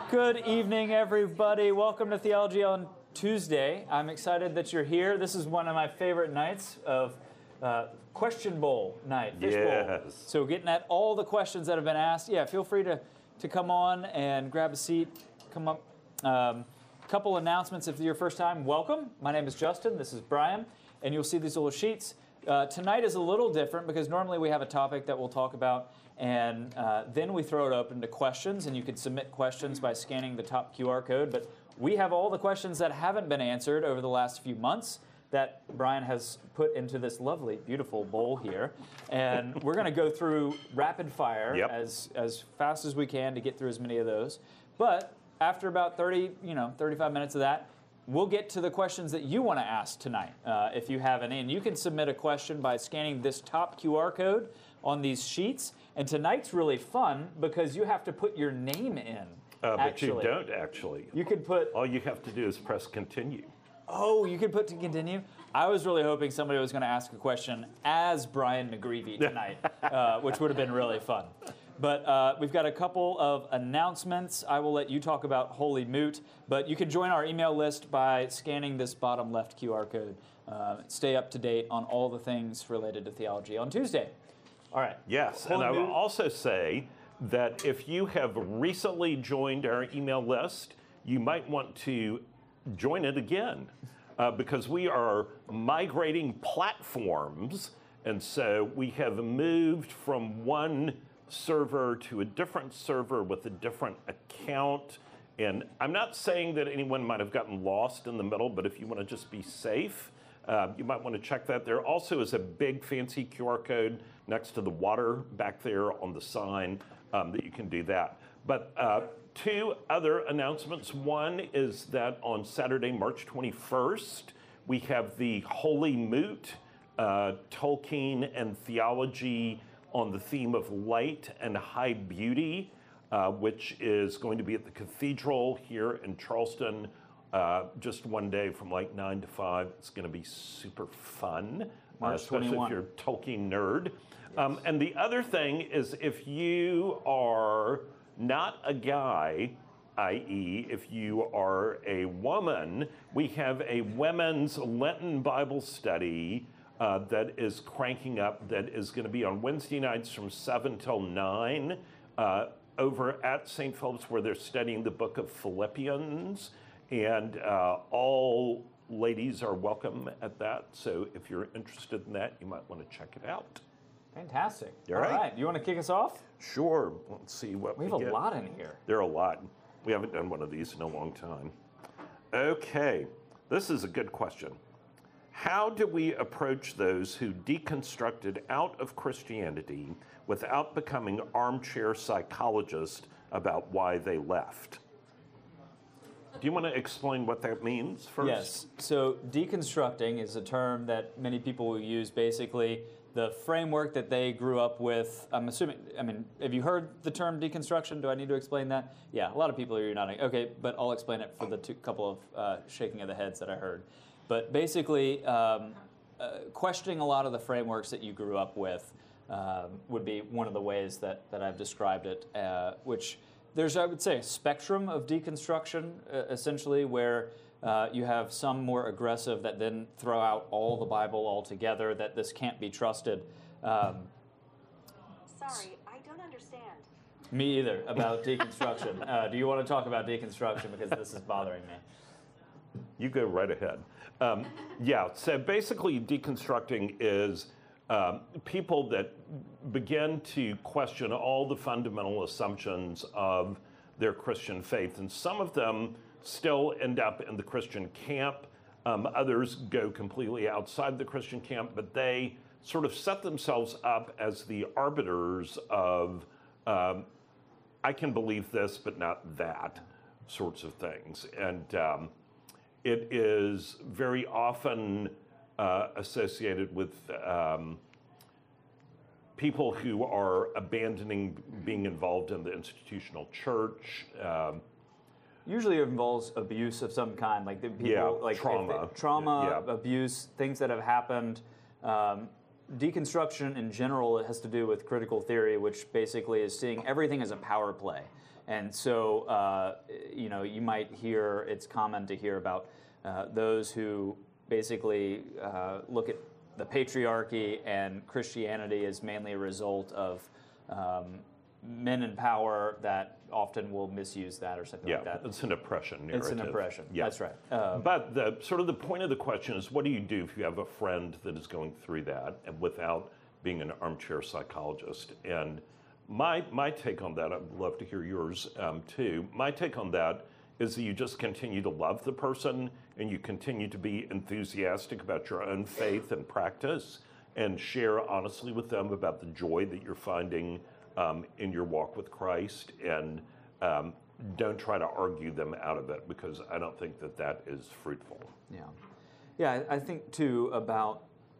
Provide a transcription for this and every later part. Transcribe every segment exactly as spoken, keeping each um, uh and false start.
Good evening, everybody. Welcome to Theology on Tuesday. I'm excited that you're here. This is one of my favorite nights of uh, Question Bowl night, Fish yes. Bowl. So getting at all the questions that have been asked. Yeah, feel free to, to come on and grab a seat, come up. Um, couple announcements if you're your first time. Welcome. My name is Justin. This is Brian. And you'll see these little sheets. Uh, tonight is a little different because normally we have a topic that we'll talk about, and uh, then we throw it open to questions, and you can submit questions by scanning the top Q R code. But we have all the questions that haven't been answered over the last few months that Brian has put into this lovely, beautiful bowl here. And we're going to go through rapid fire yep. as, as fast as we can to get through as many of those. But after about thirty, you know, thirty-five minutes of that, we'll get to the questions that you want to ask tonight, uh, if you have any. And you can submit a question by scanning this top Q R code on these sheets. And tonight's really fun because you have to put your name in. Uh, but actually. you don't, actually. You could put... All you have to do is press continue. Oh, you could put to continue? I was really hoping somebody was going to ask a question as Brian McGreevy tonight, uh, which would have been really fun. But uh, we've got a couple of announcements. I will let you talk about Holy Moot, but you can join our email list by scanning this bottom left Q R code. Uh, stay up to date on all the things related to theology on Tuesday. All right. Yes, Holy and I will Moot. also say that if you have recently joined our email list, you might want to join it again uh, because we are migrating platforms, and so we have moved from one server to a different server with a different account. And I'm not saying that anyone might have gotten lost in the middle, but if you want to just be safe, uh, you might want to check that. There also is a big fancy Q R code next to the water back there on the sign um, that you can do that. But uh, two other announcements. One is that on Saturday, March twenty-first, we have the Holy Moot, uh, Tolkien and Theology on the theme of light and high beauty, uh, which is going to be at the Cathedral here in Charleston, uh, just one day from like nine to five. It's going to be super fun, uh, especially if you're a Tolkien nerd. Yes. Um, and the other thing is if you are not a guy, that is if you are a woman, we have a women's Lenten Bible study Uh, that is cranking up, that is going to be on Wednesday nights from seven till nine uh, over at Saint Philip's, where they're studying the book of Philippians. And uh, all ladies are welcome at that. So if you're interested in that, you might want to check it out. Fantastic. All All right. right. You want to kick us off? Sure. Let's see what we we have get. a lot in here. There are a lot. We haven't done one of these in a long time. Okay. This is a good question. How do we approach those who deconstructed out of Christianity without becoming armchair psychologists about why they left? Do you want to explain what that means first? Yes. So deconstructing is a term that many people will use. Basically, the framework that they grew up with. I'm assuming, I mean, have you heard the term deconstruction? Do I need to explain that? Yeah, a lot of people are nodding. Okay, but I'll explain it for the two, couple of uh, shaking of the heads that I heard. But basically, um, uh, questioning a lot of the frameworks that you grew up with um, would be one of the ways that, that I've described it, uh, which there's, I would say, a spectrum of deconstruction, uh, essentially, where uh, you have some more aggressive that then throw out all the Bible altogether, that this can't be trusted. Um, Sorry, I don't understand. Me either, about deconstruction. Uh, do you want to talk about deconstruction? Because this is bothering me. You go right ahead. Um, yeah, so basically deconstructing is um, people that begin to question all the fundamental assumptions of their Christian faith. And some of them still end up in the Christian camp. Um, others go completely outside the Christian camp, but they sort of set themselves up as the arbiters of, um, I can believe this, but not that, sorts of things. And um, it is very often uh, associated with um, people who are abandoning being involved in the institutional church. Um, Usually it involves abuse of some kind, like the people, yeah, like trauma, they, trauma, yeah. abuse, things that have happened. Um, deconstruction in general, it has to do with critical theory, which basically is seeing everything as a power play. And so, uh, you know, you might hear, it's common to hear about uh, those who basically uh, look at the patriarchy and Christianity as mainly a result of um, men in power that often will misuse that or something Yeah, like that. it's an oppression narrative. It's an oppression. Yeah. That's right. Um, But the sort of the point of the question is, what do you do if you have a friend that is going through that and without being an armchair psychologist? And my my take on that, I'd love to hear yours um, too. My take on that is that you just continue to love the person and you continue to be enthusiastic about your own faith and practice and share honestly with them about the joy that you're finding um, in your walk with Christ, and um, don't try to argue them out of it, because I don't think that that is fruitful. Yeah. Yeah, I I think too about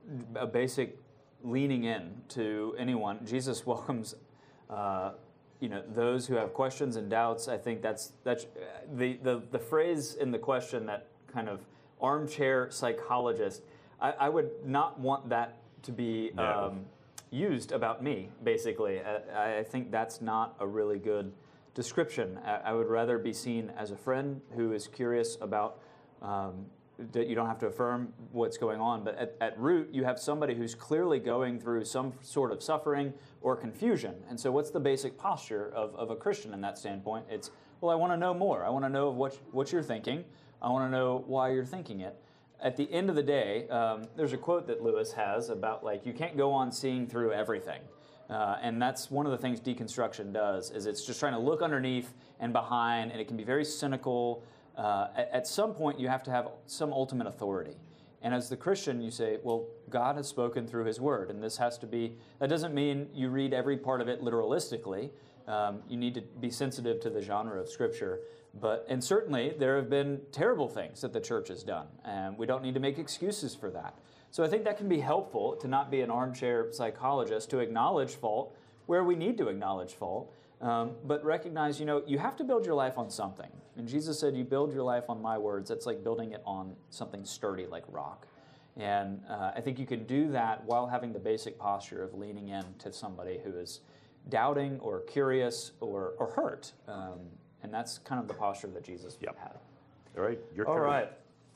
a basic leaning in to anyone. Jesus welcomes uh, you know, those who have questions and doubts. I think that's that's the, the, the phrase in the question, that kind of armchair psychologist, I, I would not want that to be No. um, used about me, basically. I, I think that's not a really good description. I, I would rather be seen as a friend who is curious about, um, that you don't have to affirm what's going on, but at, at root, you have somebody who's clearly going through some sort of suffering or confusion. And so what's the basic posture of, of a Christian in that standpoint? It's, well, I want to know more. I want to know what, what you're thinking. I want to know why you're thinking it. At the end of the day, um, there's a quote that Lewis has about, like, you can't go on seeing through everything. Uh, and that's one of the things deconstruction does, is it's just trying to look underneath and behind, and it can be very cynical. Uh, at, at some point, you have to have some ultimate authority. And as the Christian, you say, well, God has spoken through his word, and this has to be, that doesn't mean you read every part of it literalistically. Um, you need to be sensitive to the genre of Scripture. But, and certainly, there have been terrible things that the church has done, and we don't need to make excuses for that. So I think that can be helpful, to not be an armchair psychologist, to acknowledge fault where we need to acknowledge fault, um, but recognize, you know, you have to build your life on something. And Jesus said, you build your life on my words. That's like building it on something sturdy like rock. And uh, I think you can do that while having the basic posture of leaning in to somebody who is doubting or curious or, or hurt. Um, and that's kind of the posture that Jesus Yep. had. All right, your All turn. right.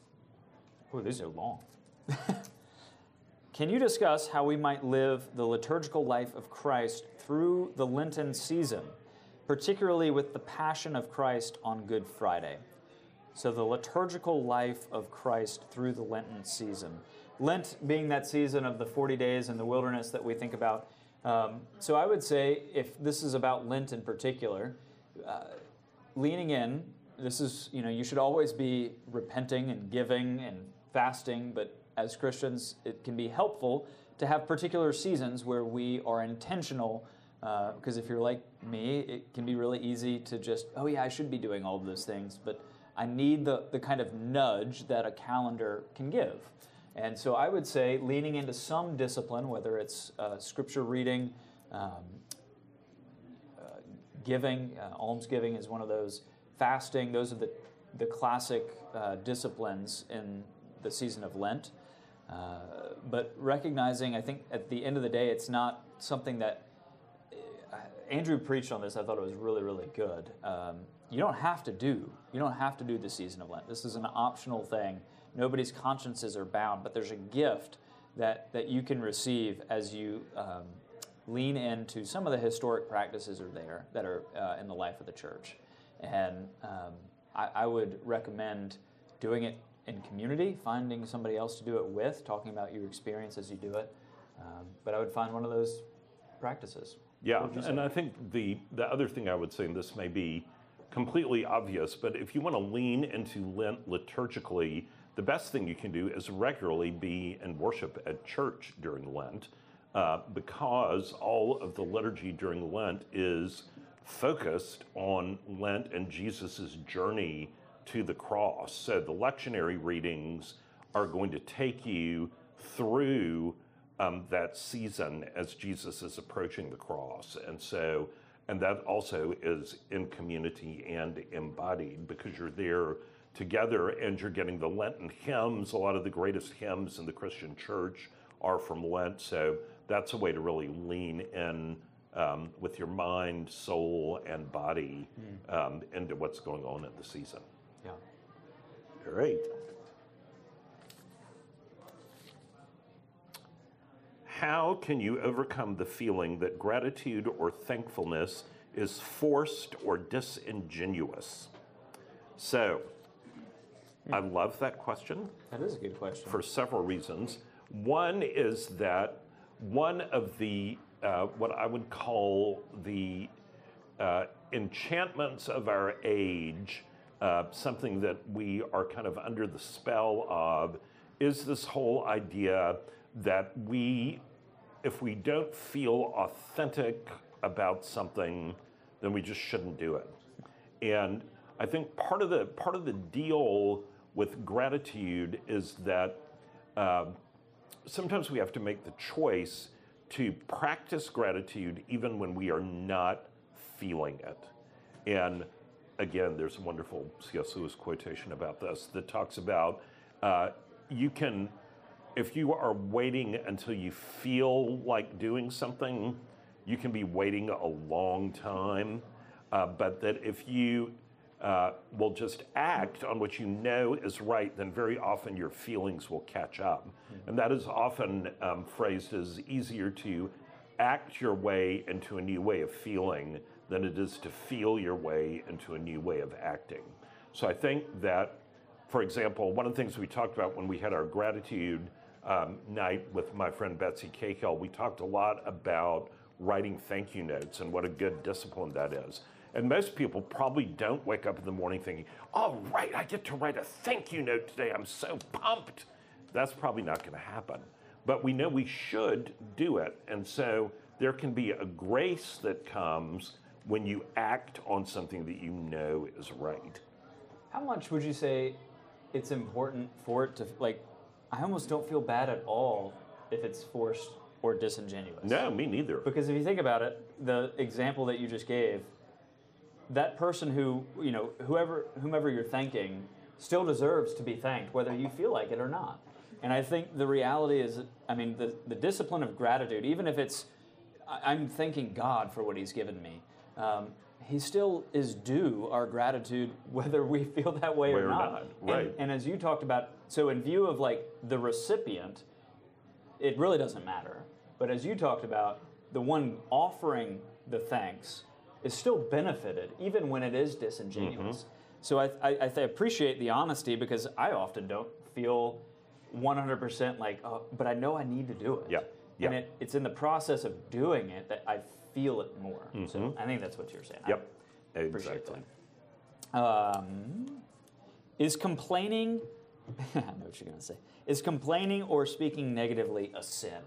Oh, these are long. Can you discuss how we might live the liturgical life of Christ through the Lenten season, particularly with the Passion of Christ on Good Friday? So the liturgical life of Christ through the Lenten season. Lent being that season of the forty days in the wilderness that we think about. Um, so I would say, if this is about Lent in particular, uh, leaning in, this is, you know, you should always be repenting and giving and fasting, but as Christians, it can be helpful to have particular seasons where we are intentional, uh, because if you're like me, it can be really easy to just, oh yeah, I should be doing all of those things, but I need the, the kind of nudge that a calendar can give. And so I would say leaning into some discipline, whether it's uh, scripture reading, um, uh, giving, uh, almsgiving is one of those, fasting, those are the, the classic uh, disciplines in the season of Lent. Uh, but recognizing, I think at the end of the day, it's not something that, uh, Andrew preached on this, I thought it was really, really good. Um, you don't have to do, you don't have to do the season of Lent. This is an optional thing. Nobody's consciences are bound, but there's a gift that, that you can receive as you um, lean into some of the historic practices are there that are uh, in the life of the church. And um, I, I would recommend doing it in community, finding somebody else to do it with, talking about your experience as you do it. Um, but I would find one of those practices. Yeah, What would you say? and I think the, the other thing I would say, and this may be completely obvious, but if you want to lean into Lent liturgically, the best thing you can do is regularly be in worship at church during Lent, uh, because all of the liturgy during Lent is focused on Lent and Jesus's journey to the cross. So the lectionary readings are going to take you through um, that season as Jesus is approaching the cross. And so, and that also is in community and embodied, because you're there together and you're getting the Lenten hymns. A lot of the greatest hymns in the Christian church are from Lent. So that's a way to really lean in um, with your mind, soul, and body um, into what's going on in the season. Yeah. Great. How can you overcome the feeling that gratitude or thankfulness is forced or disingenuous? So, I love that question. That is a good question. For several reasons. One is that one of the, uh, what I would call the uh, enchantments of our age, uh, something that we are kind of under the spell of, is this whole idea that we, if we don't feel authentic about something, then we just shouldn't do it. And I think part of the part of the deal with gratitude is that uh, sometimes we have to make the choice to practice gratitude even when we are not feeling it. And again, there's a wonderful C S Lewis quotation about this that talks about uh, you can, if you are waiting until you feel like doing something, you can be waiting a long time. Uh, but that if you uh, will just act on what you know is right, then very often your feelings will catch up. Mm-hmm. And that is often um, phrased as easier to act your way into a new way of feeling than it is to feel your way into a new way of acting. So I think that, for example, one of the things we talked about when we had our gratitude um, night with my friend Betsy Cahill, we talked a lot about writing thank you notes and what a good discipline that is. And most people probably don't wake up in the morning thinking, all right, I get to write a thank you note today, I'm so pumped. That's probably not gonna happen. But we know we should do it. And so there can be a grace that comes when you act on something that you know is right. How much would you say it's important for it to, like, I almost don't feel bad at all if it's forced or disingenuous. No, me neither. Because if you think about it, the example that you just gave, that person who, you know, whoever, whomever you're thanking still deserves to be thanked, whether you feel like it or not. And I think the reality is, I mean, the, the discipline of gratitude, even if it's, I'm thanking God for what he's given me, um, he still is due our gratitude whether we feel that way or, or not. not. Right. And, and as you talked about, so in view of like the recipient, it really doesn't matter. But as you talked about, the one offering the thanks is still benefited, even when it is disingenuous. Mm-hmm. So I, I, I th- appreciate the honesty, because I often don't feel one hundred percent like, oh, but I know I need to do it. Yeah. Yeah. And it, it's in the process of doing it that I feel it more. Mm-hmm. So I think that's what you're saying. Yep. I appreciate Exactly. that. Um, is complaining, I know what you're going to say, is complaining or speaking negatively a sin?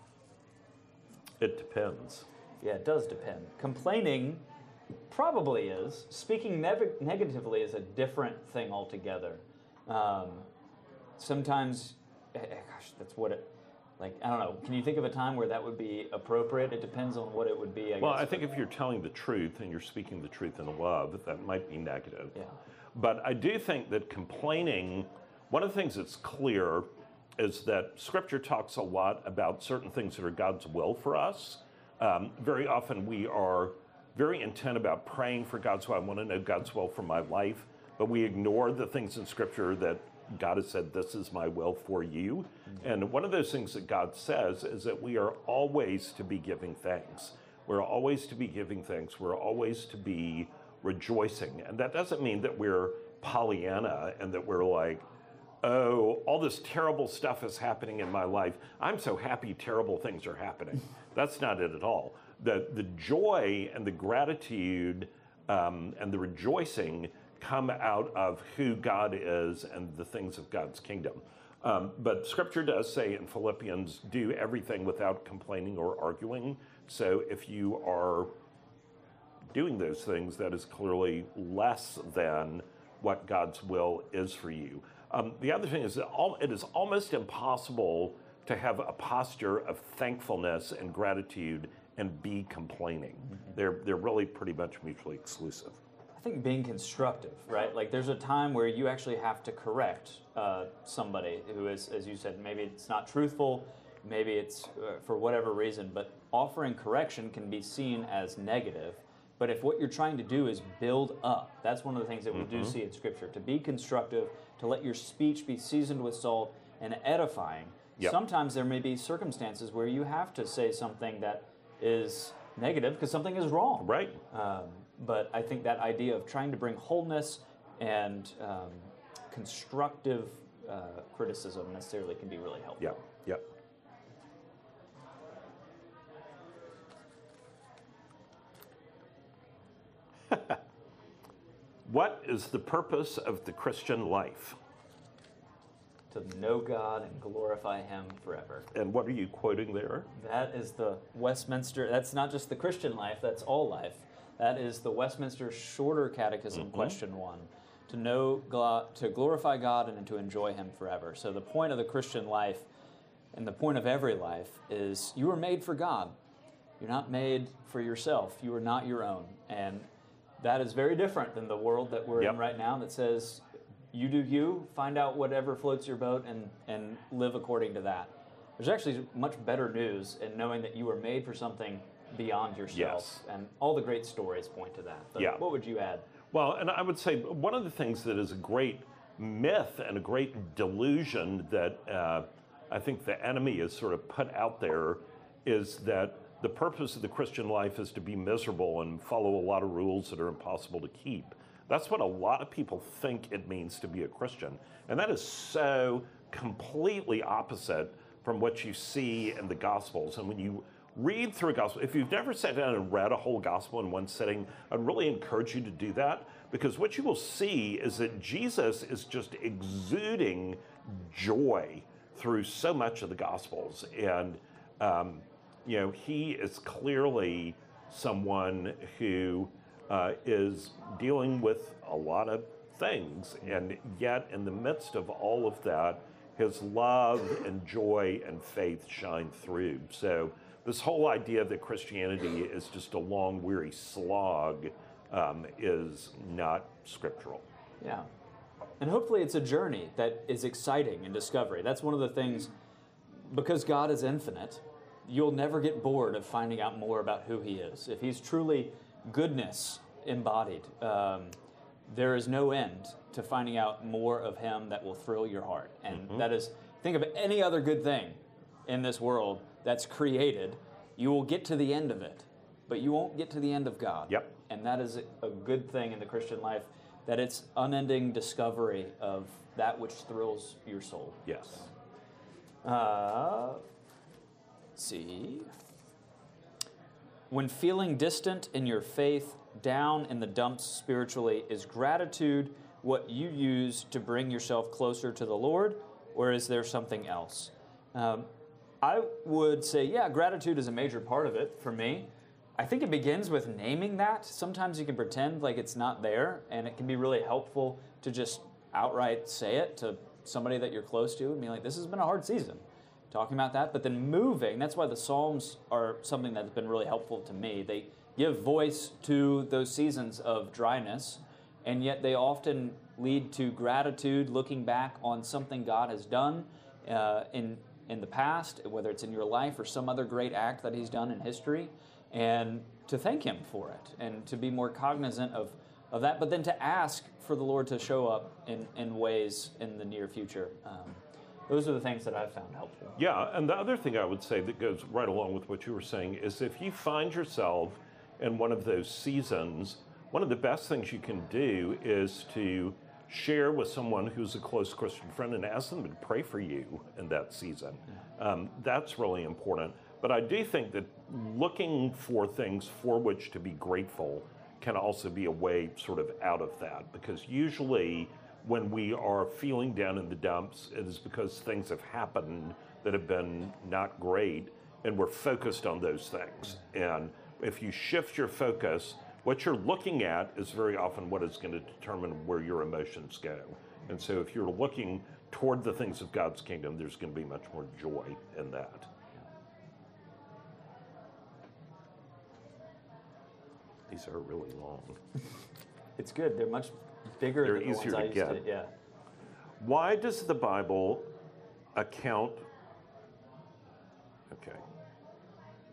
It depends. Yeah, it does depend. Complaining probably is. Speaking nev- negatively is a different thing altogether. Um, sometimes, eh, eh, gosh, that's what it, like, I don't know. Can you think of a time where that would be appropriate? It depends on what it would be, I Well, guess. I think if you're telling the truth and you're speaking the truth in love, that might be negative. Yeah. But I do think that complaining, one of the things that's clear is that Scripture talks a lot about certain things that are God's will for us. Um, very often we are very intent about praying for God's will. I want to know God's will for my life, but we ignore the things in Scripture that God has said, this is my will for you. Mm-hmm. And one of those things that God says is that we are always to be giving thanks. We're always to be giving thanks. We're always to be rejoicing. And that doesn't mean that we're Pollyanna and that we're like, oh, all this terrible stuff is happening in my life. I'm so happy terrible things are happening. That's not it at all. The, the joy and the gratitude um, and the rejoicing come out of who God is and the things of God's kingdom. Um, but Scripture does say in Philippians, do everything without complaining or arguing. So if you are doing those things, that is clearly less than what God's will is for you. Um, the other thing is that all, it is almost impossible to have a posture of thankfulness and gratitude and be complaining. Mm-hmm. They're, they're really pretty much mutually exclusive. I think being constructive, right? Like there's a time where you actually have to correct uh, somebody who is, as you said, maybe it's not truthful, maybe it's uh, for whatever reason, but offering correction can be seen as negative. But if what you're trying to do is build up, that's one of the things that we Mm-hmm. do see in Scripture, to be constructive, to let your speech be seasoned with salt and edifying. Yep. Sometimes there may be circumstances where you have to say something that is negative because something is wrong. Right. Um, but I think that idea of trying to bring wholeness and um, constructive uh, criticism necessarily can be really helpful. Yep. Yep. What is the purpose of the Christian life? To know God and glorify Him forever. And what are you quoting there? That is the Westminster, that's not just the Christian life, that's all life. That is the Westminster Shorter Catechism, Mm-hmm. question one. To know, glo- to glorify God and to enjoy Him forever. So the point of the Christian life, and the point of every life, is you were made for God. You're not made for yourself. You are not your own. And that is very different than the world that we're Yep. in right now that says, you do you, find out whatever floats your boat and, and live according to that. There's actually much better news in knowing that you were made for something beyond yourself. Yes. And all the great stories point to that. But Yeah. what would you add? Well, and I would say one of the things that is a great myth and a great delusion that uh, I think the enemy has sort of put out there is that the purpose of the Christian life is to be miserable and follow a lot of rules that are impossible to keep. That's what a lot of people think it means to be a Christian. And that is so completely opposite from what you see in the Gospels. And when you read through a gospel, if you've never sat down and read a whole gospel in one sitting, I'd really encourage you to do that, because what you will see is that Jesus is just exuding joy through so much of the Gospels. And, um, you know, he is clearly someone who uh, is dealing with a lot of things. And yet, in the midst of all of that, his love and joy and faith shine through. So this whole idea that Christianity is just a long, weary slog um, is not scriptural. Yeah. And hopefully it's a journey that is exciting and discovery. That's one of the things, because God is infinite, you'll never get bored of finding out more about who he is. If he's truly goodness embodied, um, there is no end to finding out more of him that will thrill your heart. And Mm-hmm. that is, think of any other good thing in this world that's created, you will get to the end of it, but you won't get to the end of God. Yep. And that is a good thing in the Christian life, that it's unending discovery of that which thrills your soul. Yes. Uh, let's see. When feeling distant in your faith, down in the dumps spiritually, is gratitude what you use to bring yourself closer to the Lord, or is there something else? Um, I would say, yeah, gratitude is a major part of it for me. I think it begins with naming that. Sometimes you can pretend like it's not there, and it can be really helpful to just outright say it to somebody that you're close to and be like, this has been a hard season. Talking about that, but then moving. That's why the Psalms are something that's been really helpful to me. They give voice to those seasons of dryness, and yet they often lead to gratitude, looking back on something God has done uh, in, in the past, whether it's in your life or some other great act that he's done in history, and to thank him for it, and to be more cognizant of, of that, but then to ask for the Lord to show up in, in ways in the near future. Um, those are the things that I've found helpful. Yeah, and the other thing I would say that goes right along with what you were saying is if you find yourself in one of those seasons, one of the best things you can do is to share with someone who's a close Christian friend and ask them to pray for you in that season. Um, that's really important. But I do think that looking for things for which to be grateful can also be a way sort of out of that, because usually when we are feeling down in the dumps, it is because things have happened that have been not great, and we're focused on those things. And if you shift your focus, what you're looking at is very often what is going to determine where your emotions go. And so if you're looking toward the things of God's kingdom, there's going to be much more joy in that. These are really long. It's good. They're much bigger They're than the easier ones I to used get. to. Yeah. Why does the Bible account? Okay.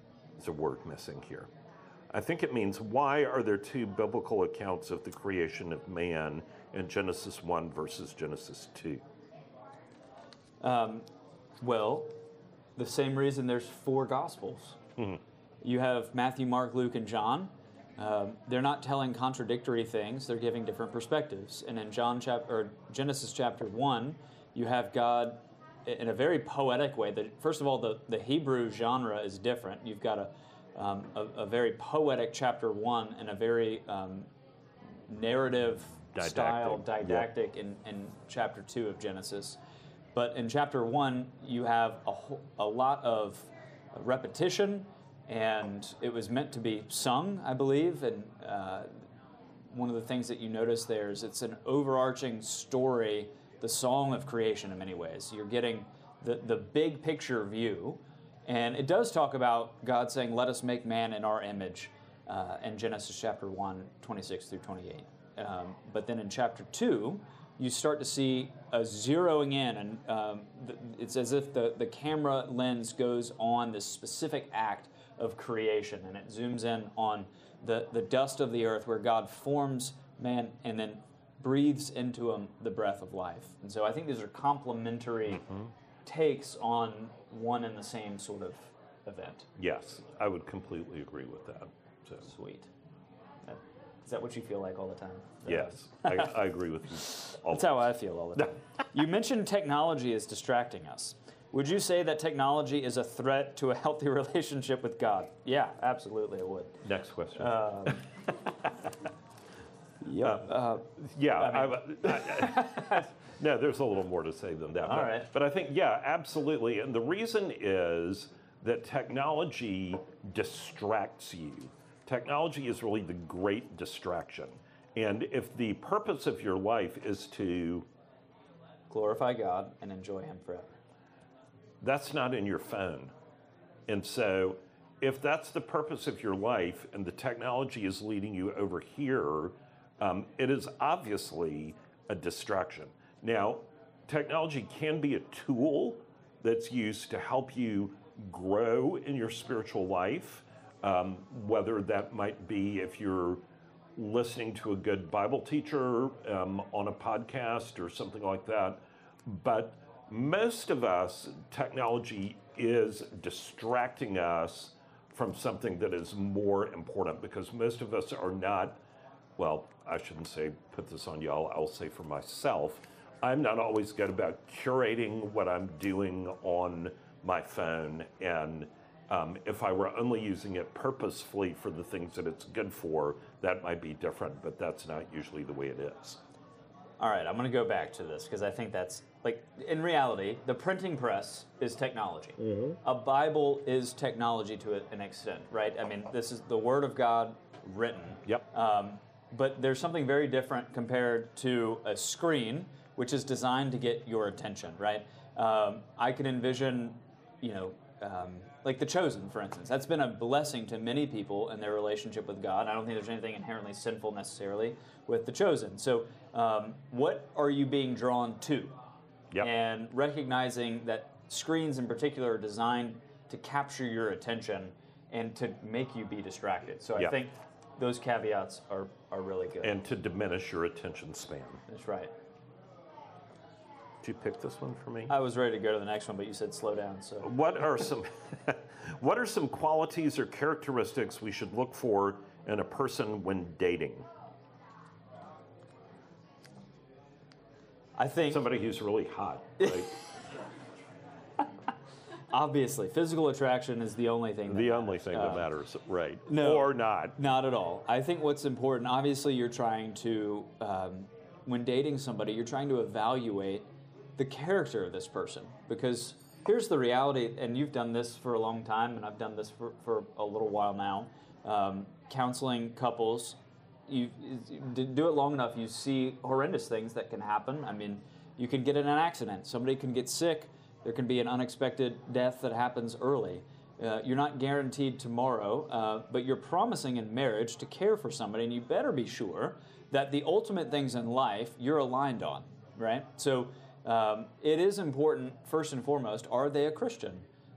there's a word missing here. I think it means, why are there two biblical accounts of the creation of man in Genesis one versus Genesis two? Um, well, the same reason there's four Gospels. Mm-hmm. You have Matthew, Mark, Luke, and John. Um, they're not telling contradictory things. They're giving different perspectives. And in John chapter or Genesis chapter one, you have God in a very poetic way. The, first of all, the, the Hebrew genre is different. You've got a um, a, a very poetic chapter one and a very um, narrative Didactic. style, didactic in, in chapter two of Genesis. But in chapter one, you have a, whole, a lot of repetition, and it was meant to be sung, I believe. And uh, one of the things that you notice there is it's an overarching story, the song of creation in many ways. You're getting the, the big picture view, and it does talk about God saying, let us make man in our image uh, in Genesis chapter one, twenty-six through twenty-eight. Um, but then in chapter two, you start to see a zeroing in, and um, th- it's as if the, the camera lens goes on this specific act of creation, and it zooms in on the, the dust of the earth where God forms man and then breathes into him the breath of life. And so I think these are complementary mm-hmm. takes on one and the same sort of event. Yes, I would completely agree with that. So. Sweet. That, is that what you feel like all the time? Yes, I, I agree with you. All That's how I feel all the time. You mentioned technology is distracting us. Would you say that technology is a threat to a healthy relationship with God? Yeah, absolutely, I would. Next question. Um, yeah. Uh, yeah. I mean, I, I, I, no, there's a little more to say than that. All but, right. But I think, yeah, absolutely. And the reason is that technology distracts you. Technology is really the great distraction. And if the purpose of your life is to glorify God and enjoy Him forever, that's not in your phone. And so if that's the purpose of your life and the technology is leading you over here, um, it is obviously a distraction. Now, technology can be a tool that's used to help you grow in your spiritual life, um, whether that might be if you're listening to a good Bible teacher um, on a podcast or something like that. But most of us, technology is distracting us from something that is more important, because most of us are not, well, I shouldn't say put this on y'all, I'll say for myself, I'm not always good about curating what I'm doing on my phone, and um, if I were only using it purposefully for the things that it's good for, that might be different, but that's not usually the way it is. All right, I'm going to go back to this because I think that's, like, in reality, the printing press is technology. Mm-hmm. A Bible is technology to an extent, right? I mean, this is the Word of God written. Yep. Um, but there's something very different compared to a screen, which is designed to get your attention, right? Um, I can envision, you know, um, like The Chosen, for instance. That's been a blessing to many people in their relationship with God. I don't think there's anything inherently sinful necessarily with The Chosen. So um, what are you being drawn to? Yep. And recognizing that screens in particular are designed to capture your attention and to make you be distracted. So I yep. think those caveats are, are really good. And to diminish your attention span. That's right. Did you pick this one for me? I was ready to go to the next one, but you said slow down. So what are some what are some qualities or characteristics we should look for in a person when dating? I think somebody who's really hot, right? Obviously, physical attraction is the only thing that the matters. only thing uh, that matters, right? No, or not. Not at all. I think what's important, obviously, you're trying to, um, when dating somebody, you're trying to evaluate the character of this person. Because here's the reality, and you've done this for a long time, and I've done this for, for a little while now, um, counseling couples. You, you do it long enough, you see horrendous things that can happen. I mean, you can get in an accident. Somebody can get sick. There can be an unexpected death that happens early. Uh, you're not guaranteed tomorrow, uh, but you're promising in marriage to care for somebody, and you better be sure that the ultimate things in life you're aligned on, right? So um, it is important, first and foremost, are they a Christian?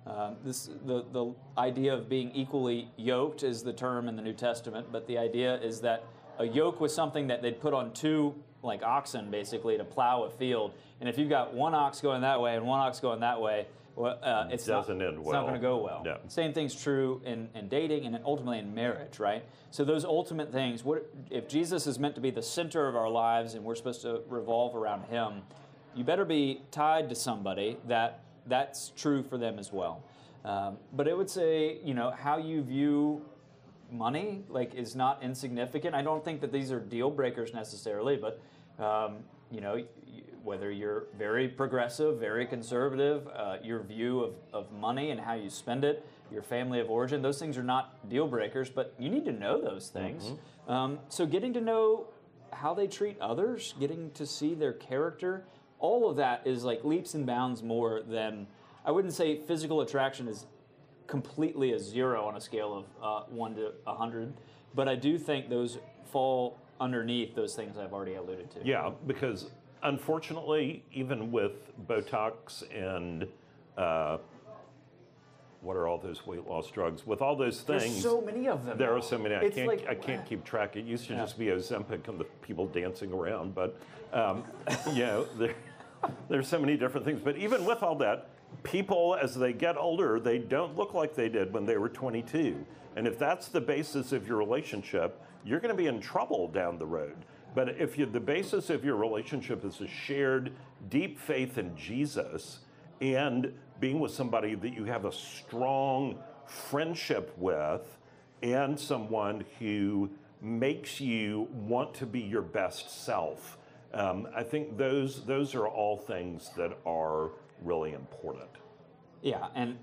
Um, this the the idea of being equally yoked is the term in the New Testament, but the idea is that a yoke was something that they'd put on two like oxen basically to plow a field, and if you've got one ox going that way and one ox going that way, well, uh, it's Doesn't not, end it's well. not going to go well. No. Same thing's true in, in dating and ultimately in marriage, right? So those ultimate things, what if Jesus is meant to be the center of our lives and we're supposed to revolve around Him? You better be tied to somebody that that's true for them as well. Um, but it would say, you know, how you view money like is not insignificant. I don't think that these are deal breakers necessarily, but um, you know, whether you're very progressive, very conservative, uh, your view of, of money and how you spend it, your family of origin, those things are not deal breakers, but you need to know those things. Mm-hmm. Um, so getting to know how they treat others, getting to see their character, all of that is like leaps and bounds more than, I wouldn't say physical attraction is completely a zero on a scale of uh, one to a hundred, but I do think those fall underneath those things I've already alluded to. Yeah, because unfortunately, even with Botox and uh, what are all those weight loss drugs? With all those things, there's so many of them. There now. are so many. I It's can't. like, I can't keep track. It used to Yeah. just be Ozempic and the people dancing around, but um, you know, there, there's so many different things. But even with all that, people as they get older, they don't look like they did when they were twenty-two. And if that's the basis of your relationship, you're going to be in trouble down the road. But if you, the basis of your relationship is a shared deep faith in Jesus and being with somebody that you have a strong friendship with and someone who makes you want to be your best self, um, I think those those are all things that are really important. Yeah, and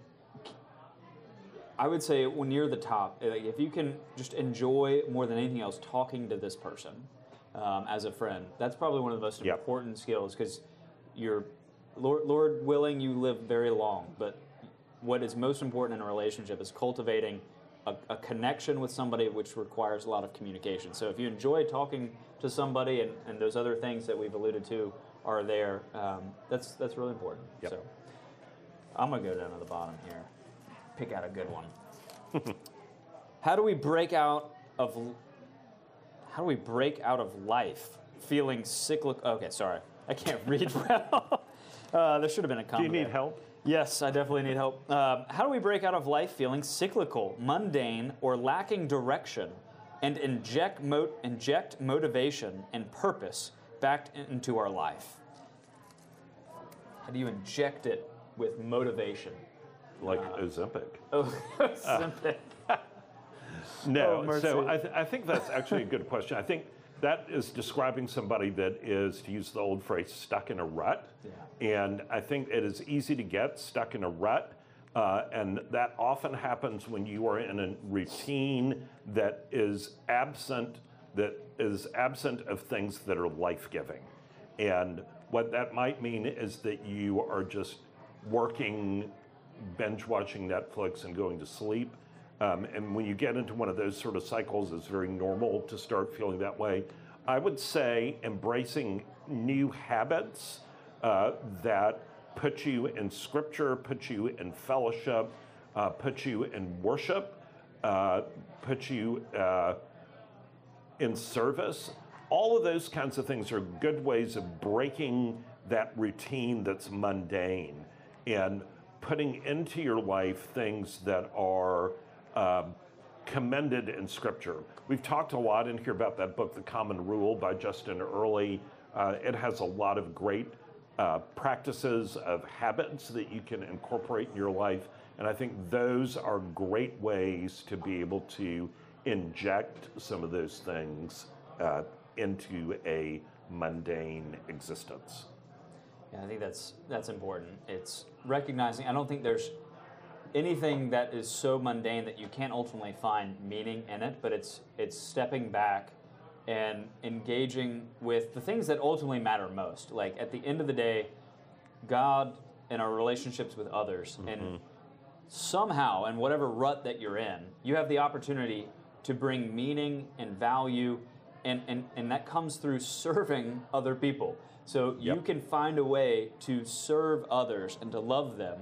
I would say when you're the top, like, if you can just enjoy more than anything else talking to this person um, as a friend, that's probably one of the most Yep. important skills, because you're, Lord, Lord willing, you live very long, but what is most important in a relationship is cultivating a, a connection with somebody, which requires a lot of communication. So if you enjoy talking to somebody and, and those other things that we've alluded to are there, um, that's that's really important. Yep. So I'm going to go down to the bottom here. Pick out a good one. How do we break out of how do we break out of life feeling cyclical? Okay, sorry, I can't read well. uh, there should have been a Do comment. you need there. help? Yes, I definitely need help. Um, how do we break out of life feeling cyclical, mundane, or lacking direction, and inject mo- inject motivation and purpose back into our life? How do you inject it with motivation? Like Ozempic. Oh, Ozempic. No, Oh, mercy. so I, th- I think that's actually a good question. I think that is describing somebody that is, to use the old phrase, stuck in a rut. Yeah. And I think it is easy to get stuck in a rut. Uh, and that often happens when you are in a routine that is absent, that is absent of things that are life-giving. And what that might mean is that you are just working, binge watching Netflix and going to sleep. Um, and when you get into one of those sort of cycles, it's very normal to start feeling that way. I would say embracing new habits uh, that put you in scripture, put you in fellowship, uh, put you in worship, uh, put you uh, in service. All of those kinds of things are good ways of breaking that routine that's mundane and putting into your life things that are um, commended in Scripture. We've talked a lot in here about that book, The Common Rule by Justin Earley. Uh, it has a lot of great uh, practices of habits that you can incorporate in your life. And I think those are great ways to be able to inject some of those things uh, into a mundane existence. Yeah, I think that's that's important. It's recognizing, I don't think there's anything that is so mundane that you can't ultimately find meaning in it, but it's it's stepping back and engaging with the things that ultimately matter most. Like at the end of the day, God and our relationships with others, mm-hmm. and somehow, in whatever rut that you're in, you have the opportunity to bring meaning and value, and, and, and that comes through serving other people. So Yep. you can find a way to serve others and to love them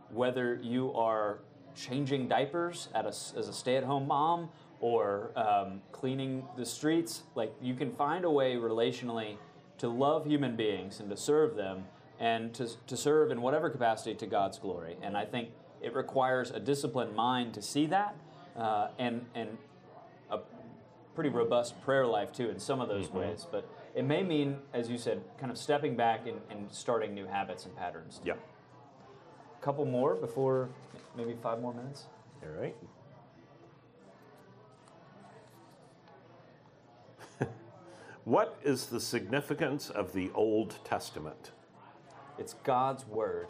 whether you are changing diapers at a, as a stay-at-home mom or um, cleaning the streets, like you can find a way relationally to love human beings and to serve them and to, to serve in whatever capacity to God's glory. And I think it requires a disciplined mind to see that uh, and, and a pretty robust prayer life too in some of those mm-hmm. ways. But it may mean, as you said, kind of stepping back and, and starting new habits and patterns. Yeah. A couple more before maybe five more minutes. All right. What is the significance of the Old Testament? It's God's Word,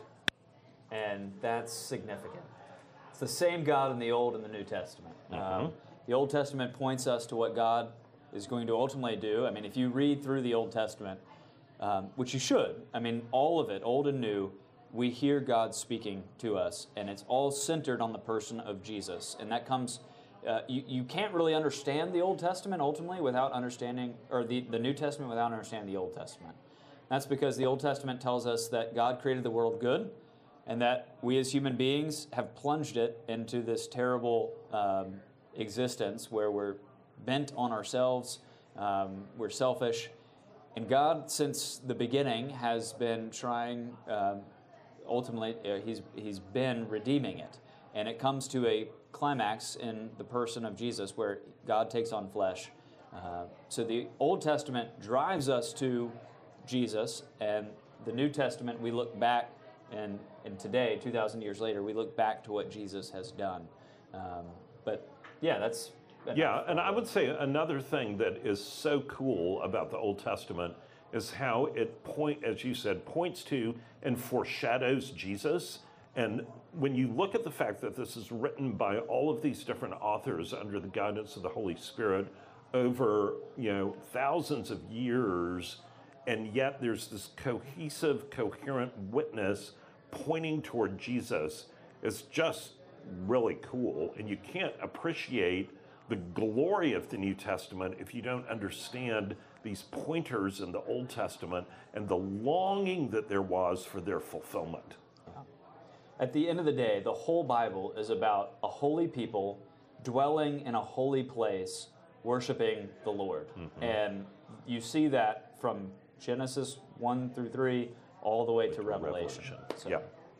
and that's significant. It's the same God in the Old and the New Testament. Mm-hmm. Um, the Old Testament points us to what God is going to ultimately do. I mean, if you read through the Old Testament, um, which you should, I mean, all of it, old and new, we hear God speaking to us, and it's all centered on the person of Jesus. And that comes, uh, you, you can't really understand the Old Testament ultimately without understanding, or the, the New Testament without understanding the Old Testament. That's because the Old Testament tells us that God created the world good, and that we as human beings have plunged it into this terrible um, existence where we're bent on ourselves, um, we're selfish, and God, since the beginning, has been trying, um, ultimately, uh, he's, he's been redeeming it. And it comes to a climax in the person of Jesus where God takes on flesh. Uh, so the Old Testament drives us to Jesus, and the New Testament, we look back, and, and today, two thousand years later, we look back to what Jesus has done. Um, but yeah, that's... Yeah, and I would say another thing that is so cool about the Old Testament is how it point, as you said, points to and foreshadows Jesus. And when you look at the fact that this is written by all of these different authors under the guidance of the Holy Spirit over, you know, thousands of years, and yet there's this cohesive, coherent witness pointing toward Jesus, is just really cool. And you can't appreciate the glory of the New Testament if you don't understand these pointers in the Old Testament and the longing that there was for their fulfillment. Yeah. At the end of the day, the whole Bible is about a holy people dwelling in a holy place, worshiping the Lord. Mm-hmm. And you see that from Genesis one through three all the way to, to Revelation. Revelation. So. Yeah.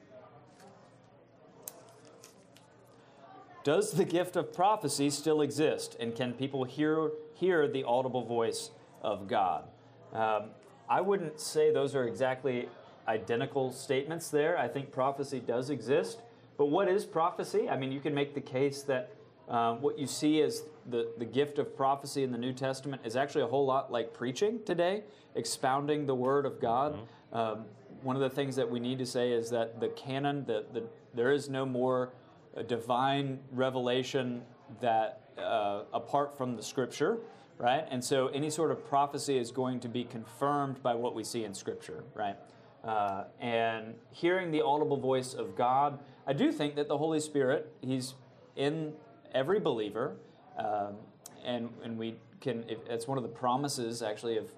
Does the gift of prophecy still exist, and can people hear hear the audible voice of God? Um, I wouldn't say those are exactly identical statements there. I think prophecy does exist, but what is prophecy? I mean, you can make the case that uh, what you see as the, the gift of prophecy in the New Testament is actually a whole lot like preaching today, expounding the Word of God. Mm-hmm. Um, one of the things that we need to say is that the canon, the, the, there is no more a divine revelation that uh, apart from the Scripture, right? And so any sort of prophecy is going to be confirmed by what we see in Scripture, right? Uh, and hearing the audible voice of God, I do think that the Holy Spirit, He's in every believer, um, and and we can. If, it's one of the promises, actually, of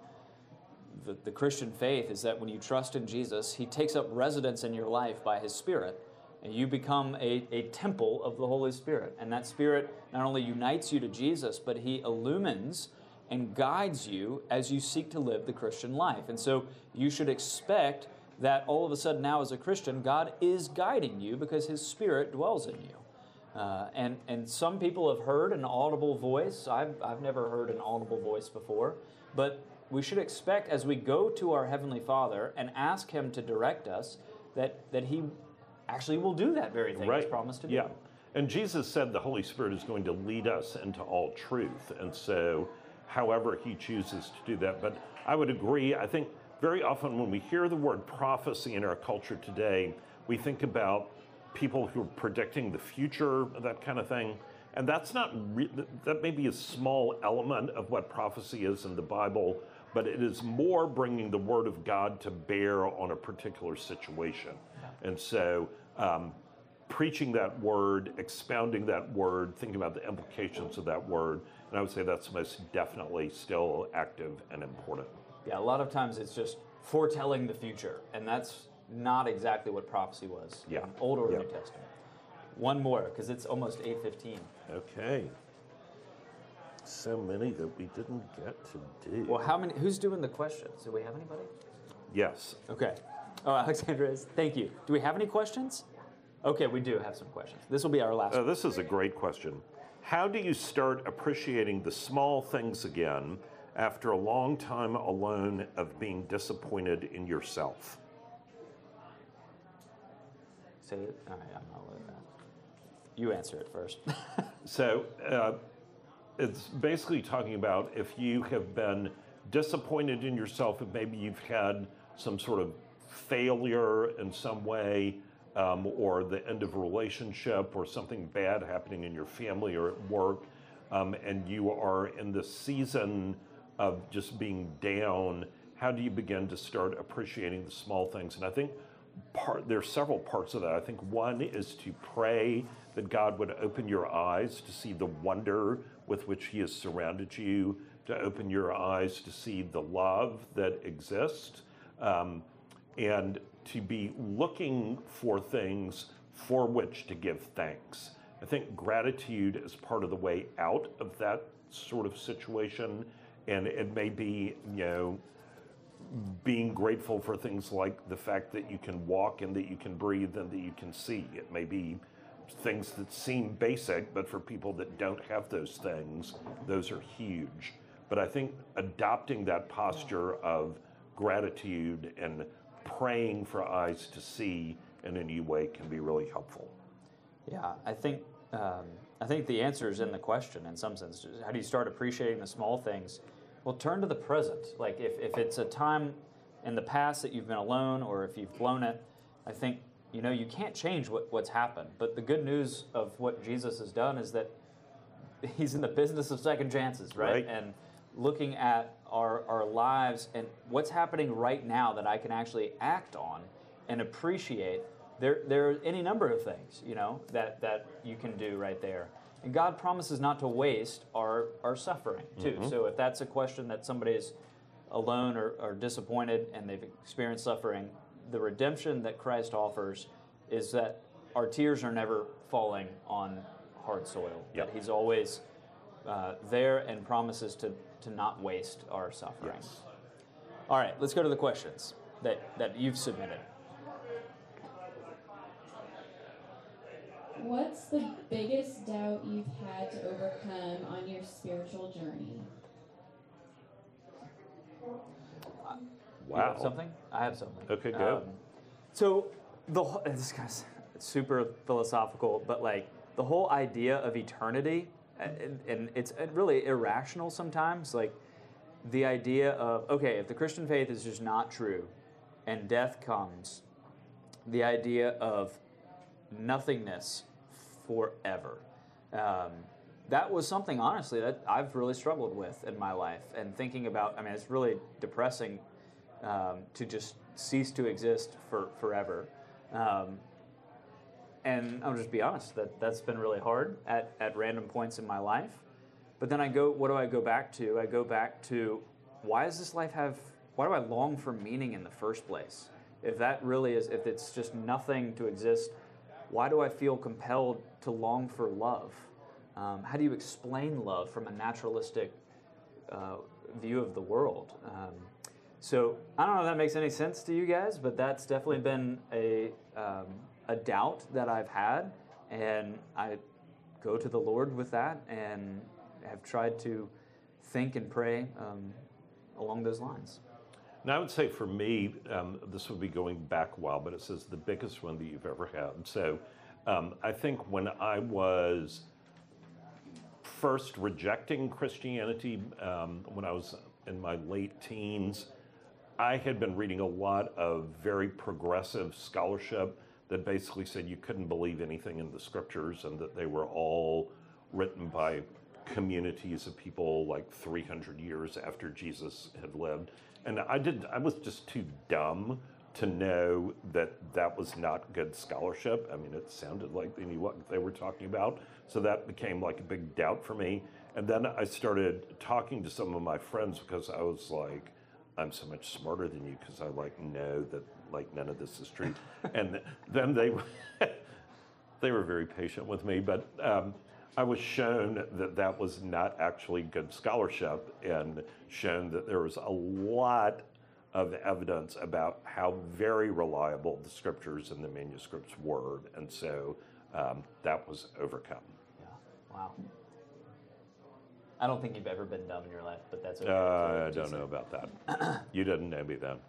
the, the Christian faith is that when you trust in Jesus, He takes up residence in your life by His Spirit. And you become a, a temple of the Holy Spirit. And that Spirit not only unites you to Jesus, but He illumines and guides you as you seek to live the Christian life. And so you should expect that all of a sudden now as a Christian, God is guiding you because His Spirit dwells in you. Uh, and, and some people have heard an audible voice. I've, I've never heard an audible voice before. But we should expect as we go to our Heavenly Father and ask Him to direct us, that, that He actually will do that very thing right. He's promised to do. Yeah. And Jesus said the Holy Spirit is going to lead us into all truth. And so however He chooses to do that. But I would agree, I think very often when we hear the word prophecy in our culture today, we think about people who are predicting the future, that kind of thing. And that's not, re- that may be a small element of what prophecy is in the Bible, but it is more bringing the Word of God to bear on a particular situation. Yeah. And so um, preaching that Word, expounding that Word, thinking about the implications of that Word, and I would say that's most definitely still active and important. Yeah, a lot of times it's just foretelling the future, and that's not exactly what prophecy was. Yeah. Old or Yeah. New Testament. One more, because it's almost eight fifteen. Okay. So many that we didn't get to do. Well, how many? Who's doing the questions? Do we have anybody? Yes. Okay. Oh, Alexandra is. Thank you. Do we have any questions? Okay, we do have some questions. This will be our last. Oh, this is a great question. How do you start appreciating the small things again after a long time alone of being disappointed in yourself? Say it. All right, I'm not with that. You answer it first. So uh, it's basically talking about if you have been disappointed in yourself, if maybe you've had some sort of failure in some way, um, or the end of a relationship, or something bad happening in your family or at work, um, and you are in this season of just being down, how do you begin to start appreciating the small things? And I think part there's several parts of that. I think one is to pray that God would open your eyes to see the wonder with which He has surrounded you, to open your eyes to see the love that exists, um, and to be looking for things for which to give thanks. I think gratitude is part of the way out of that sort of situation, and it may be, you know, being grateful for things like the fact that you can walk and that you can breathe and that you can see. It may be things that seem basic, but for people that don't have those things, those are huge. But I think adopting that posture of gratitude and praying for eyes to see in a new way can be really helpful. Yeah, I think um, I think the answer is in the question in some sense. How do you start appreciating the small things? Well, turn to the present. Like if, if it's a time in the past that you've been alone or if you've blown it, I think, you know, you can't change what, what's happened. But the good news of what Jesus has done is that He's in the business of second chances, right? Right. And looking at our, our lives and what's happening right now that I can actually act on and appreciate. There, there are any number of things, you know, that, that you can do right there. And God promises not to waste our, our suffering, too. Mm-hmm. So if that's a question that somebody is alone or, or disappointed and they've experienced suffering, the redemption that Christ offers is that our tears are never falling on hard soil. Yep. That He's always uh, there and promises to, to not waste our suffering. Yes. All right, let's go to the questions that, that you've submitted. What's the biggest doubt you've had to overcome on your spiritual journey? You Wow. have something? I have something. Okay, go. Um, so the whole, this guy's super philosophical, but like the whole idea of eternity, and, and it's really irrational sometimes. Like the idea of, okay, if the Christian faith is just not true, and death comes, the idea of nothingness forever. Um, that was something, honestly, that I've really struggled with in my life. And thinking about, I mean, it's really depressing um, to just cease to exist for forever. Um, and I'll just be honest, that that's been really hard at, at random points in my life. But then I go, what do I go back to? I go back to, why does this life have, why do I long for meaning in the first place? If that really is, if it's just nothing to exist, why do I feel compelled to long for love? Um, how do you explain love from a naturalistic uh, view of the world? Um, so I don't know if that makes any sense to you guys, but that's definitely been a um, a doubt that I've had, and I go to the Lord with that, and have tried to think and pray um, along those lines. And I would say for me, um, this would be going back a while, but it says the biggest one that you've ever had. So um, I think when I was first rejecting Christianity, um, when I was in my late teens, I had been reading a lot of very progressive scholarship that basically said you couldn't believe anything in the scriptures and that they were all written by communities of people like three hundred years after Jesus had lived. And I did. I was just too dumb to know that that was not good scholarship. I mean, it sounded like they knew what they were talking about. So that became like a big doubt for me. And then I started talking to some of my friends because I was like, I'm so much smarter than you because I like know that like none of this is true. And then they they were very patient with me, but um, I was shown that that was not actually good scholarship, and shown that there was a lot of evidence about how very reliable the scriptures and the manuscripts were, and so um, that was overcome. Yeah. Wow. I don't think you've ever been dumb in your life, but that's okay. Uh, I don't know about that. You didn't know me then.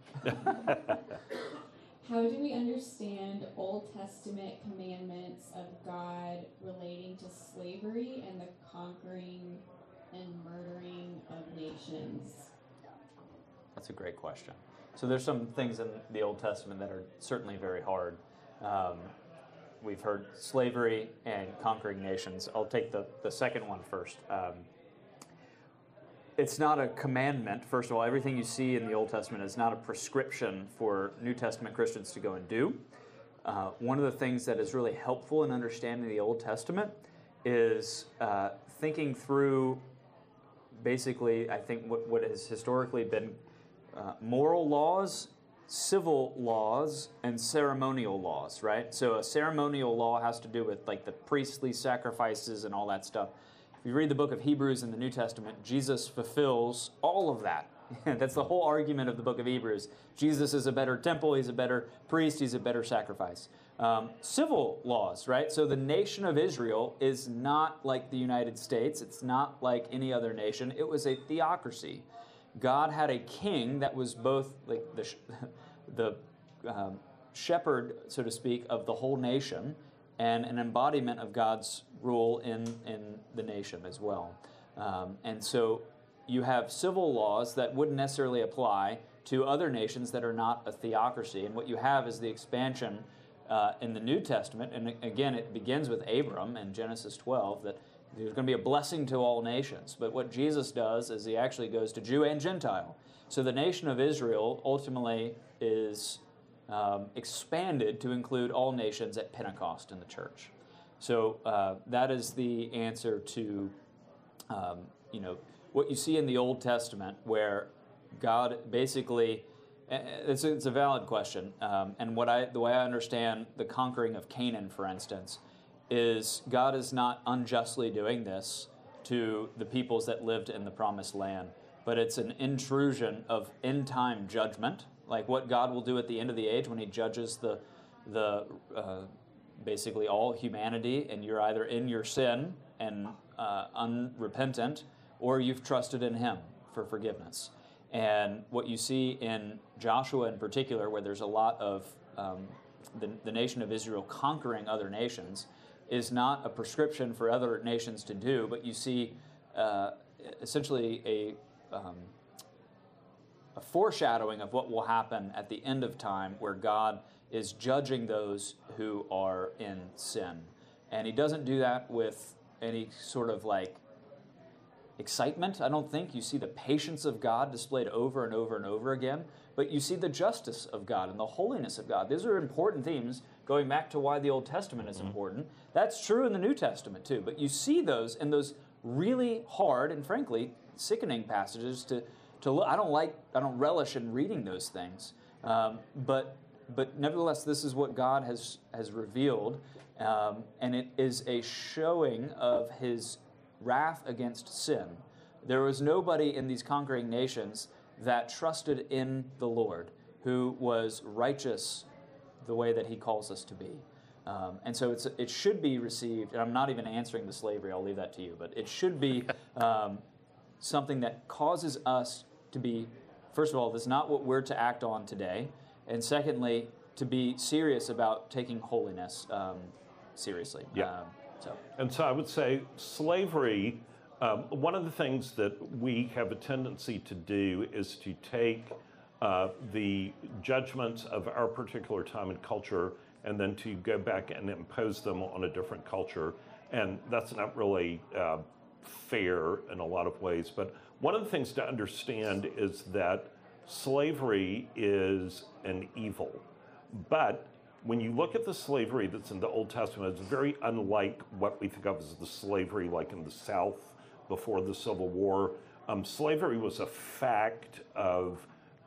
How do we understand Old Testament commandments of God relating to slavery and the conquering and murdering of nations? That's a great question. So there's some things in the Old Testament that are certainly very hard. Um, we've heard slavery and conquering nations. I'll take the, the second one first. Um, it's not a commandment. First of all, everything you see in the Old Testament is not a prescription for New Testament Christians to go and do. Uh, one of the things that is really helpful in understanding the Old Testament is uh, thinking through basically, I think, what, what has historically been Uh, moral laws, civil laws, and ceremonial laws, right? So a ceremonial law has to do with like the priestly sacrifices and all that stuff. If you read the book of Hebrews in the New Testament, Jesus fulfills all of that. That's the whole argument of the book of Hebrews. Jesus is a better temple, he's a better priest, he's a better sacrifice. Um, civil laws, right? So the nation of Israel is not like the United States. It's not like any other nation. It was a theocracy. God had a king that was both like the the um, shepherd, so to speak, of the whole nation, and an embodiment of God's rule in in the nation as well. Um, and so you have civil laws that wouldn't necessarily apply to other nations that are not a theocracy. And what you have is the expansion uh, in the New Testament. And again, it begins with Abram in Genesis twelve, that there's going to be a blessing to all nations. But what Jesus does is he actually goes to Jew and Gentile. So the nation of Israel ultimately is um, expanded to include all nations at Pentecost in the church. So uh, that is the answer to, um, you know, what you see in the Old Testament, where God basically, it's a, it's a valid question. Um, and what I, the way I understand the conquering of Canaan, for instance, is God is not unjustly doing this to the peoples that lived in the promised land, but it's an intrusion of end-time judgment, like what God will do at the end of the age when he judges the, the uh, basically all humanity, and you're either in your sin and uh, unrepentant, or you've trusted in him for forgiveness. And what you see in Joshua in particular, where there's a lot of um, the, the nation of Israel conquering other nations, is not a prescription for other nations to do, but you see uh, essentially a, um, a foreshadowing of what will happen at the end of time, where God is judging those who are in sin. And he doesn't do that with any sort of like excitement, I don't think. You see the patience of God displayed over and over and over again, but you see the justice of God and the holiness of God. These are important themes, going back to why the Old Testament is mm-hmm. important. That's true in the New Testament too, but you see those in those really hard and frankly sickening passages to, to look. I don't like, I don't relish in reading those things, um, but but nevertheless, this is what God has, has revealed, um, and it is a showing of his wrath against sin. There was nobody in these conquering nations that trusted in the Lord, who was righteous the way that he calls us to be. Um, and so it's, it should be received, and I'm not even answering the slavery, I'll leave that to you, but it should be um, something that causes us to be, first of all, this is not what we're to act on today, and secondly, to be serious about taking holiness um, seriously. Yeah. Um, so. And so I would say slavery, um, one of the things that we have a tendency to do is to take uh, the judgments of our particular time and culture and then to go back and impose them on a different culture. And that's not really uh, fair in a lot of ways. But one of the things to understand is that slavery is an evil. But when you look at the slavery that's in the Old Testament, it's very unlike what we think of as the slavery like in the South before the Civil War. Um, slavery was a fact of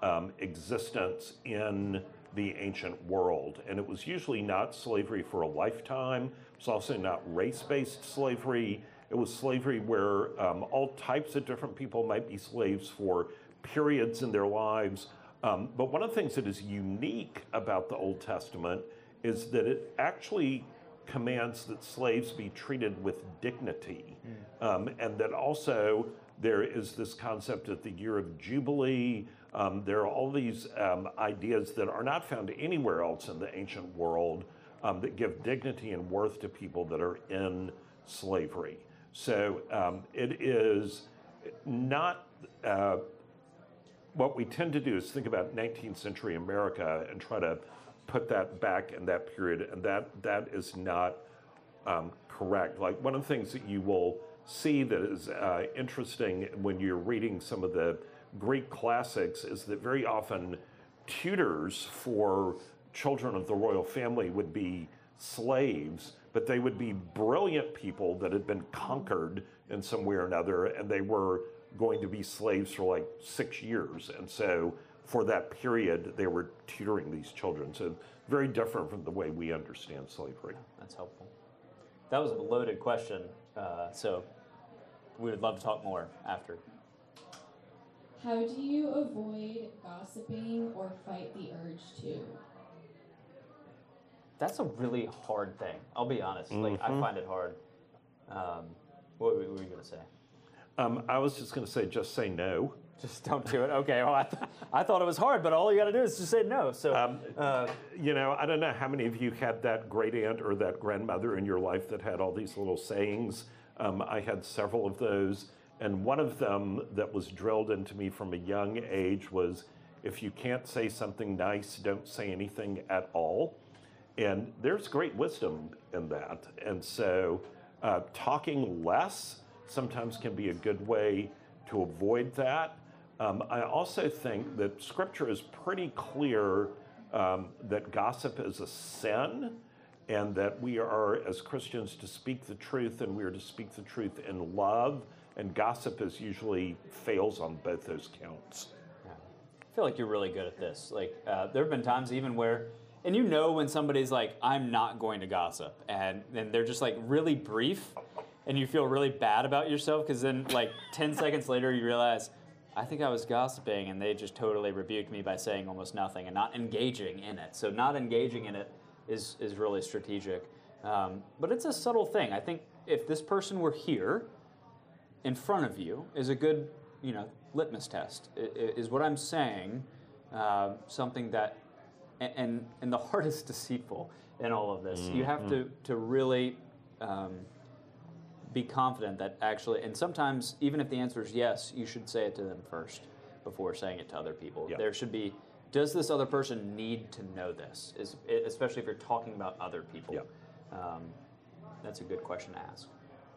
um, existence in the ancient world. And it was usually not slavery for a lifetime. It was also not race-based slavery. It was slavery where um, all types of different people might be slaves for periods in their lives. Um, but one of the things that is unique about the Old Testament is that it actually commands that slaves be treated with dignity. Mm. Um, and that also there is this concept of the year of Jubilee. Um, there are all these um, ideas that are not found anywhere else in the ancient world um, that give dignity and worth to people that are in slavery. So um, it is not, uh, what we tend to do is think about nineteenth century America and try to put that back in that period, and that that is not um, correct. Like one of the things that you will see that is uh, interesting when you're reading some of the Greek classics is that very often tutors for children of the royal family would be slaves, but they would be brilliant people that had been conquered in some way or another, and they were going to be slaves for like six years. And so for that period, they were tutoring these children. So very different from the way we understand slavery. That's helpful. That was a loaded question, uh, so we would love to talk more after. How do you avoid gossiping or fight the urge to? That's a really hard thing. I'll be honest. Mm-hmm. Like I find it hard. Um, what were you going to say? Um, I was just going to say, just say no. Just don't do it. Okay. Well, I, th- I thought it was hard, but all you got to do is just say no. So, um, uh, you know, I don't know how many of you had that great aunt or that grandmother in your life that had all these little sayings. Um, I had several of those. And one of them that was drilled into me from a young age was, if you can't say something nice, don't say anything at all. And there's great wisdom in that. And so uh, talking less sometimes can be a good way to avoid that. Um, I also think that Scripture is pretty clear um, that gossip is a sin, and that we are, as Christians, to speak the truth, and we are to speak the truth in love. And gossip is usually fails on both those counts. Yeah. I feel like you're really good at this. Like uh, there have been times even where, and you know when somebody's like, I'm not going to gossip, and then they're just like really brief, and you feel really bad about yourself because then like ten seconds later you realize, I think I was gossiping, and they just totally rebuked me by saying almost nothing and not engaging in it. So not engaging in it is, is really strategic. Um, but it's a subtle thing. I think if this person were here, in front of you is a good, you know, litmus test. Is what I'm saying uh, something that, and and the heart is deceitful in all of this. Mm-hmm. You have to to really um, be confident that actually, and sometimes even if the answer is yes, you should say it to them first before saying it to other people. Yep. There should be, does this other person need to know this? Is especially if you're talking about other people. Yep. Um, that's a good question to ask.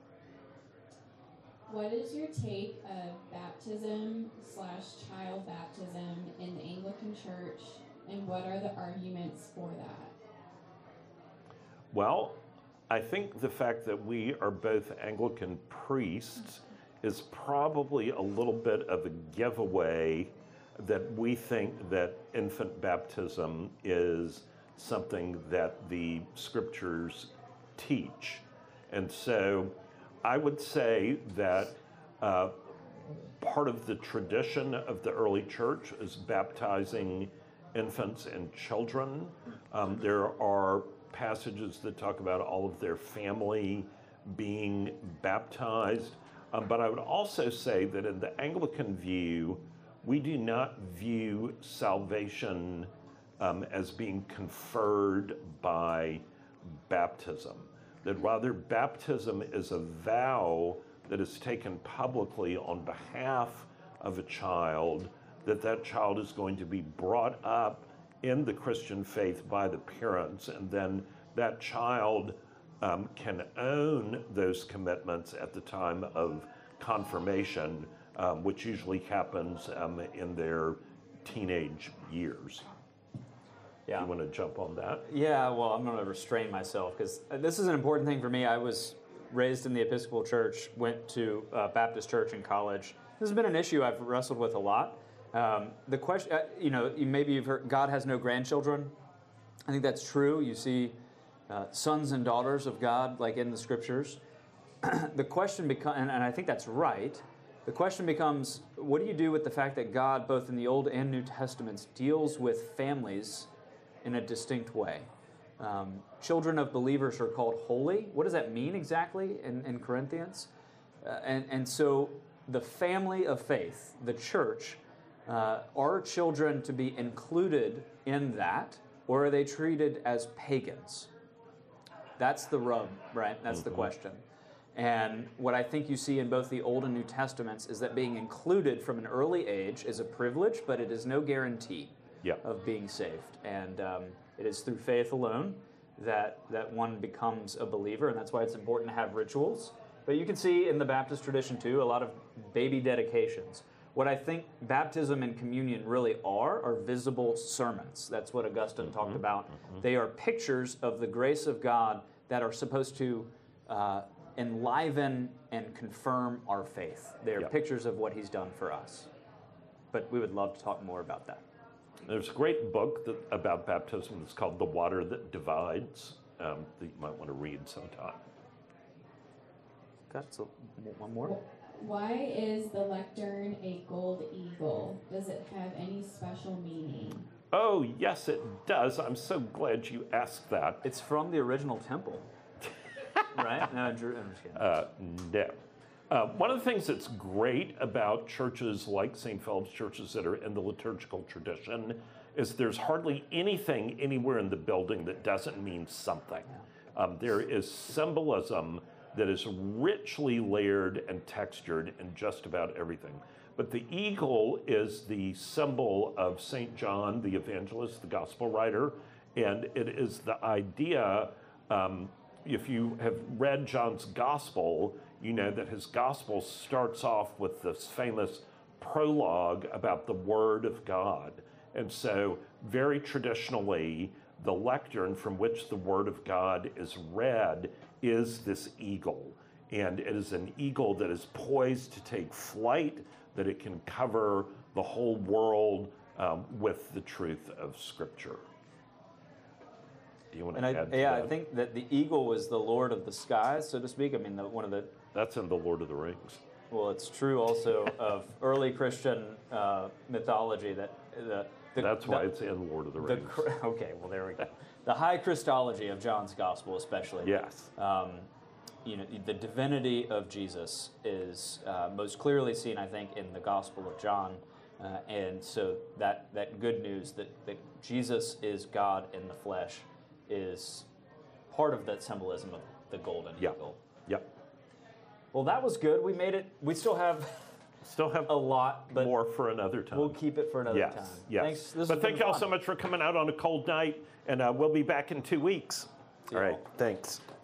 What is your take of baptism slash child baptism in the Anglican Church, and what are the arguments for that? Well, I think the fact that we are both Anglican priests is probably a little bit of a giveaway that we think that infant baptism is something that the scriptures teach. And so I would say that uh, part of the tradition of the early church is baptizing infants and children. Um, there are passages that talk about all of their family being baptized. Um, but I would also say that in the Anglican view, we do not view salvation um, as being conferred by baptism. That rather baptism is a vow that is taken publicly on behalf of a child, that that child is going to be brought up in the Christian faith by the parents, and then that child um, can own those commitments at the time of confirmation, um, which usually happens um, in their teenage years. Yeah. You want to jump on that? Yeah, well, I'm going to restrain myself because this is an important thing for me. I was raised in the Episcopal Church, went to uh, Baptist church in college. This has been an issue I've wrestled with a lot. Um, the question, uh, you know, you, maybe you've heard God has no grandchildren. I think that's true. You see uh, sons and daughters of God, like in the scriptures. The question becomes, and, and I think that's right. The question becomes, what do you do with the fact that God, both in the Old and New Testaments, deals with families in a distinct way? Um, children of believers are called holy. What does that mean exactly in, in Corinthians? Uh, and, and so the family of faith, the church, uh, are children to be included in that, or are they treated as pagans? That's the rub, right? That's mm-hmm. the question. And what I think you see in both the Old and New Testaments is that being included from an early age is a privilege, but it is no guarantee yeah. of being saved. And um, it is through faith alone that, that one becomes a believer, and that's why it's important to have rituals. But you can see in the Baptist tradition, too, a lot of baby dedications. What I think baptism and communion really are are visible sermons. That's what Augustine mm-hmm. talked about. Mm-hmm. They are pictures of the grace of God that are supposed to uh, enliven and confirm our faith. They are yep. pictures of what he's done for us. But we would love to talk more about that. There's a great book that, about baptism that's called The Water That Divides um, that you might want to read sometime. Got so one more. Why is the lectern a gold eagle? Does it have any special meaning? Oh, yes, it does. I'm so glad you asked that. It's from the original temple. Right? No, Drew, I'm just kidding. Uh, no. Uh, one of the things that's great about churches like Saint Philip's, churches that are in the liturgical tradition, is there's hardly anything anywhere in the building that doesn't mean something. Um, there is symbolism that is richly layered and textured in just about everything. But the eagle is the symbol of Saint John, the evangelist, the gospel writer, and it is the idea, um, if you have read John's gospel, you know that his gospel starts off with this famous prologue about the Word of God. And so very traditionally, the lectern from which the Word of God is read is this eagle. And it is an eagle that is poised to take flight, that it can cover the whole world um, with the truth of Scripture. Do you want to and add I, to yeah, that? I think that the eagle was the Lord of the skies, so to speak. I mean, the, one of the... That's in the Lord of the Rings. Well, it's true also of early Christian uh, mythology that... The, the, That's why the, it's in Lord of the the, Rings. Okay, well, there we go. The high Christology of John's gospel, especially. Yes. Um, you know, the divinity of Jesus is uh, most clearly seen, I think, in the Gospel of John. Uh, and so that, that good news that, that Jesus is God in the flesh is part of that symbolism of the golden Yep. eagle. Yep. Well, that was good. We made it. We still have Still have a lot, but more for another time. we'll keep it for another yes, time. Yes. Thanks. This but has thank been you all fun. so much for coming out on a cold night, and uh, we'll be back in two weeks. See All you right. all. Thanks.